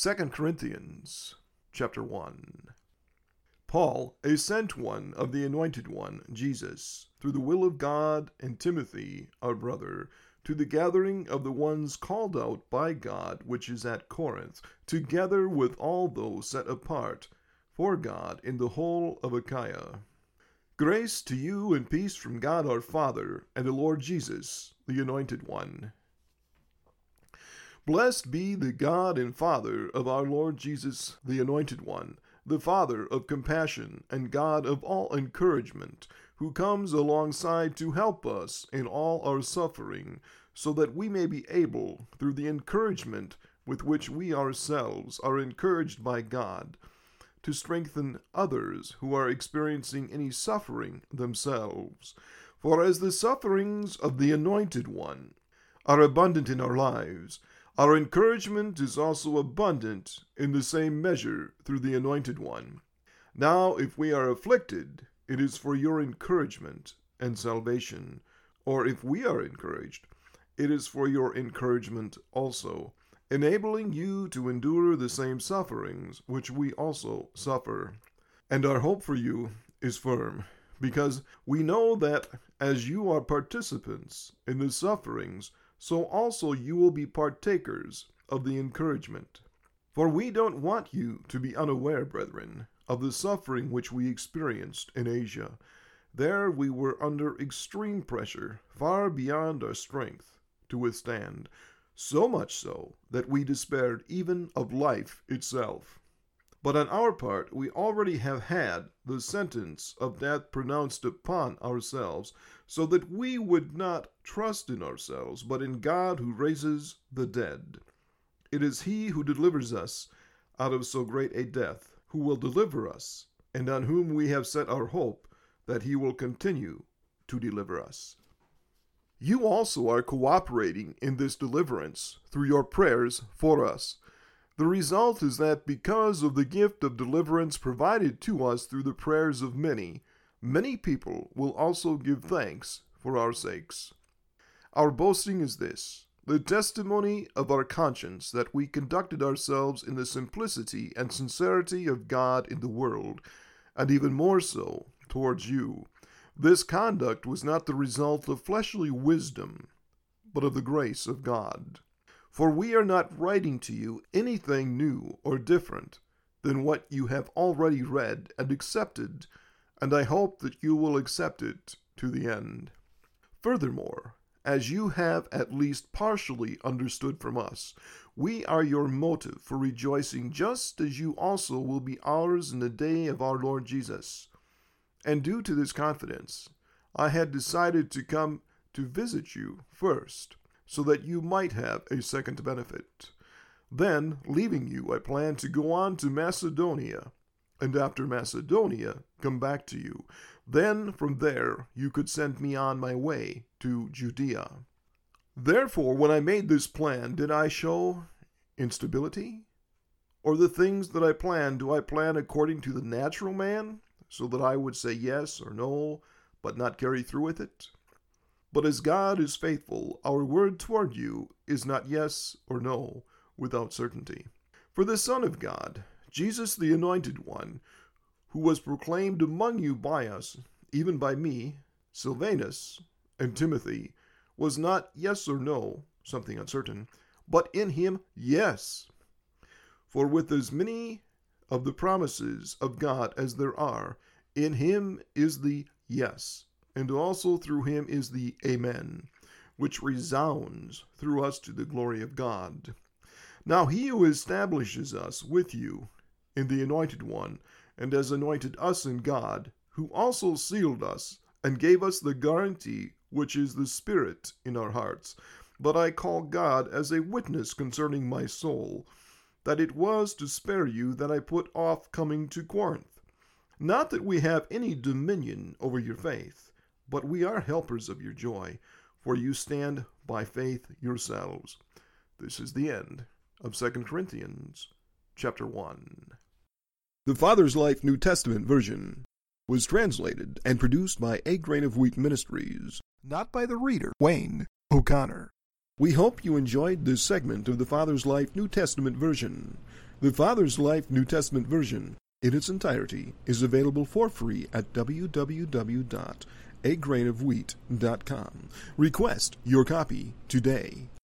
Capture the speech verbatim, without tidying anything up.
Second Corinthians chapter one. Paul, a sent one of the anointed one, Jesus, through the will of God, and Timothy, our brother, to the gathering of the ones called out by God which is at Corinth, together with all those set apart for God in the whole of Achaia. Grace to you and peace from God our Father and the Lord Jesus, the Anointed One. Blessed be the God and Father of our Lord Jesus, the Anointed One, the Father of compassion and God of all encouragement, who comes alongside to help us in all our suffering, so that we may be able, through the encouragement with which we ourselves are encouraged by God, to strengthen others who are experiencing any suffering themselves. For as the sufferings of the Anointed One are abundant in our lives, our encouragement is also abundant in the same measure through the Anointed One. Now, if we are afflicted, it is for your encouragement and salvation. Or if we are encouraged, it is for your encouragement also, enabling you to endure the same sufferings which we also suffer. And our hope for you is firm, because we know that as you are participants in the sufferings, so also you will be partakers of the encouragement. For we don't want you to be unaware, brethren, of the suffering which we experienced in Asia. There we were under extreme pressure, far beyond our strength to withstand, so much so that we despaired even of life itself. But on our part we already have had the sentence of death pronounced upon ourselves, so that we would not trust in ourselves, but in God who raises the dead. It is he who delivers us out of so great a death, who will deliver us, and on whom we have set our hope that he will continue to deliver us. You also are cooperating in this deliverance through your prayers for us. The result is that because of the gift of deliverance provided to us through the prayers of many, many people will also give thanks for our sakes. Our boasting is this, the testimony of our conscience that we conducted ourselves in the simplicity and sincerity of God in the world, and even more so towards you. This conduct was not the result of fleshly wisdom, but of the grace of God. For we are not writing to you anything new or different than what you have already read and accepted, and I hope that you will accept it to the end. Furthermore, as you have at least partially understood from us, we are your motive for rejoicing, just as you also will be ours in the day of our Lord Jesus. And due to this confidence, I had decided to come to visit you first, so that you might have a second benefit. Then, leaving you, I plan to go on to Macedonia, and after Macedonia, come back to you. Then, from there, you could send me on my way to Judea. Therefore, when I made this plan, did I show instability? Or the things that I plan, do I plan according to the natural man, so that I would say yes or no, but not carry through with it? But as God is faithful, our word toward you is not yes or no, without certainty. For the Son of God, Jesus the Anointed One, who was proclaimed among you by us, even by me, Silvanus, and Timothy, was not yes or no, something uncertain, but in him yes. For with as many of the promises of God as there are, in him is the yes, and also through him is the Amen, which resounds through us to the glory of God. Now he who establishes us with you in the Anointed One, and has anointed us in God, who also sealed us, and gave us the guarantee which is the Spirit in our hearts. But I call God as a witness concerning my soul, that it was to spare you that I put off coming to Corinth. Not that we have any dominion over your faith, but we are helpers of your joy, for you stand by faith yourselves. This is the end of Second Corinthians chapter one. The Father's Life New Testament version was translated and produced by A Grain of Wheat Ministries, not by the reader, Wayne O'Connor. We hope you enjoyed this segment of the Father's Life New Testament version. The Father's Life New Testament version, in its entirety, is available for free at w w w dot a grain of wheat dot com. Request your copy today.